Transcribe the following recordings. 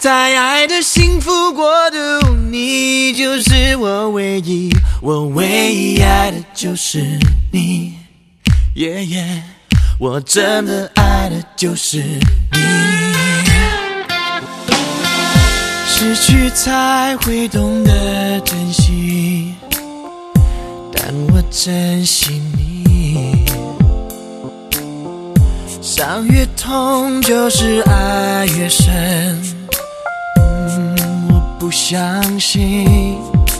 在爱的幸福国度，你就是我唯一，我唯一爱的就是你。我真的爱的就是你。失去才会懂得珍惜，但我珍惜你。伤越痛就是爱越深，我不相信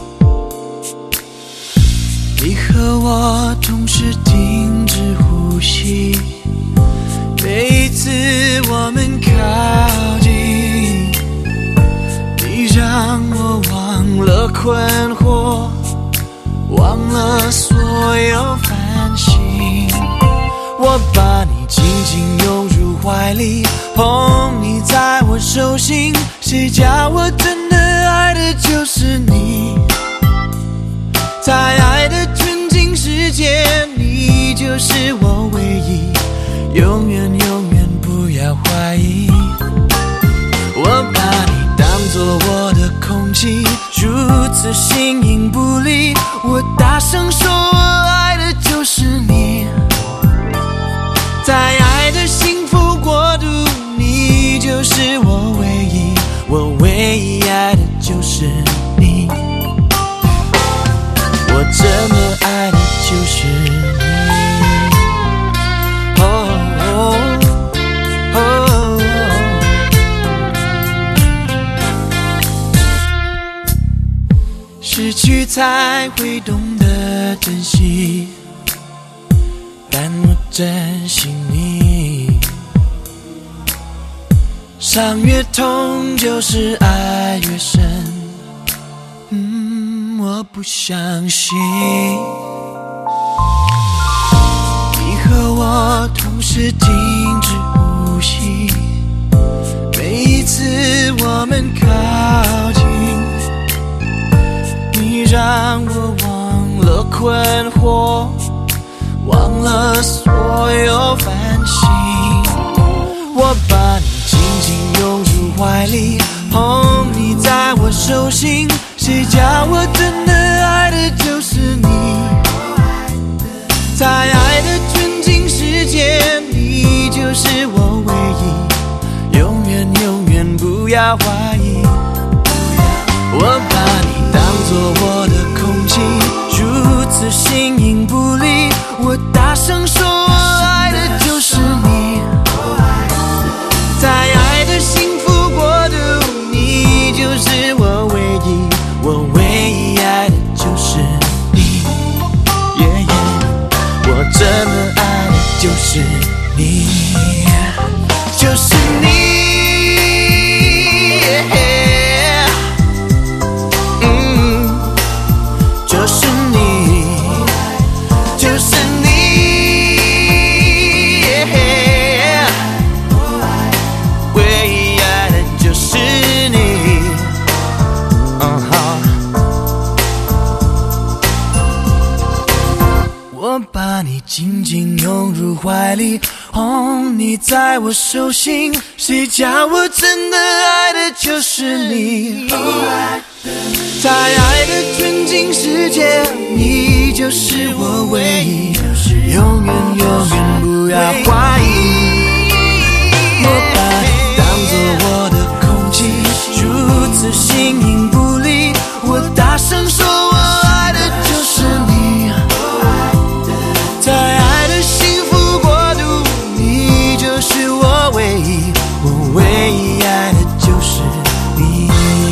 你和我同时停止呼吸，每一次我们靠近，你让我忘了困惑，忘了所有烦心。我把你紧紧拥入怀里，捧你在我手心，谁叫我真的爱的就是你。在爱的纯净世界，你就是我唯一，永远永远不要怀疑。我把你当作我的空气，如此形影不离，我大声说我爱的就是你。在爱的幸福国度，你就是我唯一，我唯一爱的就是你。我真的爱的就是你。失去才会懂得珍惜，但我珍惜你。伤越痛就是爱越深，我不相信你和我同时停止呼吸，每一次我们靠近，你让我忘了困惑，忘了所有烦心。我把你紧紧拥入怀里，捧你在我手心，谁叫我真的爱的就是你。在爱的纯净世界，你就是我唯一，永远永远不要怀疑。我把你当作我的空气，如此形影不离，我大声说我爱的就是你。在爱的幸福国度，你就是我唯一，我唯一爱的就是你。我真的爱的就是你，就是你。就是你，就是你，唯一爱的就是你。我把你紧紧拥入怀里，哄你在我手心，谁叫我真的爱的就是你。在爱的纯净世界，你就是我唯一，永远永远不要怀疑。我把你当作我的空气，如此形影不离，我大声说我爱的就是你。在爱的幸福国度，你就是我唯一，我唯一爱的就是你。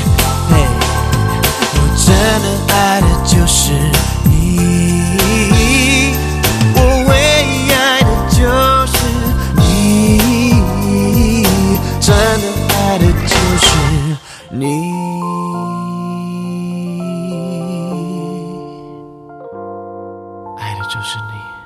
真的爱的就是你，我唯一爱的就是你，真的爱的就是你，爱的就是你。